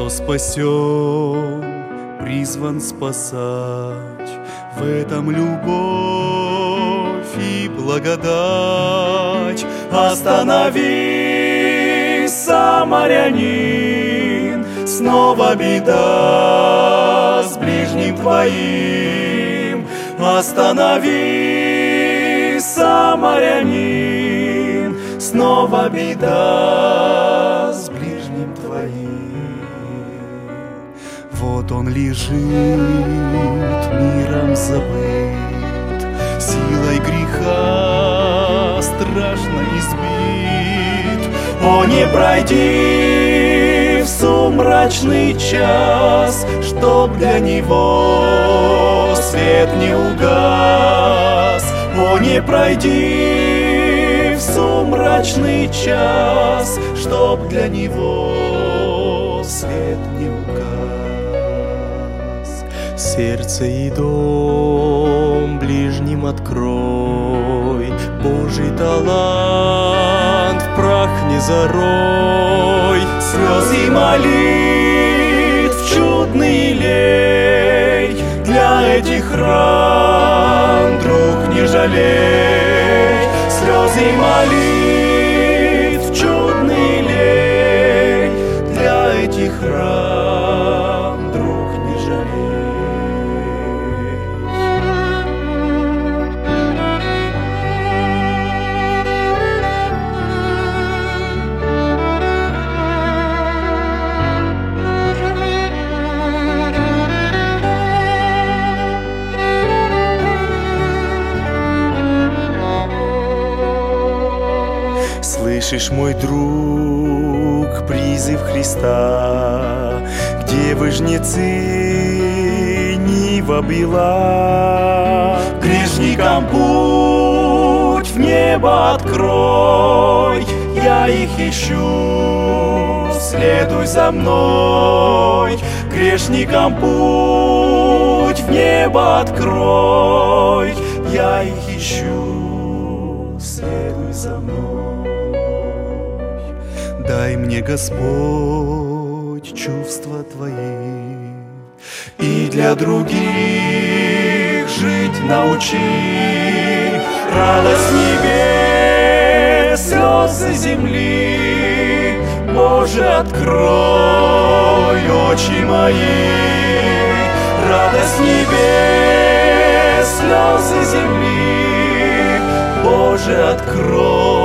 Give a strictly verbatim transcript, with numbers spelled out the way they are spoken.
спасен, призван спасать, в этом любовь и благодать. Остановись, самарянин, снова беда с ближним твоим. Остановись, самарянин, снова беда с ближним твоим. Вот он лежит, миром забыт, силой греха страшно избит. О, не пройди в сумрачный час, чтоб для него свет не угас. О, не пройди в сумрачный час, чтоб для него свет не угас. Сердце и дом ближним открой, Божий талант в прах не зарой. Слезы и молитв чудный лей, для этих ран, друг, не жалей. Слезы и молитв чудный лей, для этих ран, друг, не жалей. Слышишь, мой друг, призыв Христа, где вы, жнецы, нива была? Грешникам путь в небо открой, я их ищу, следуй за мной. Грешникам путь в небо открой, я их ищу, следуй за мной. Дай мне, Господь, чувства Твои, и для других жить научи. Радость небес, слезы земли, Боже, открой очи мои. Радость небес, слезы земли, Боже, открой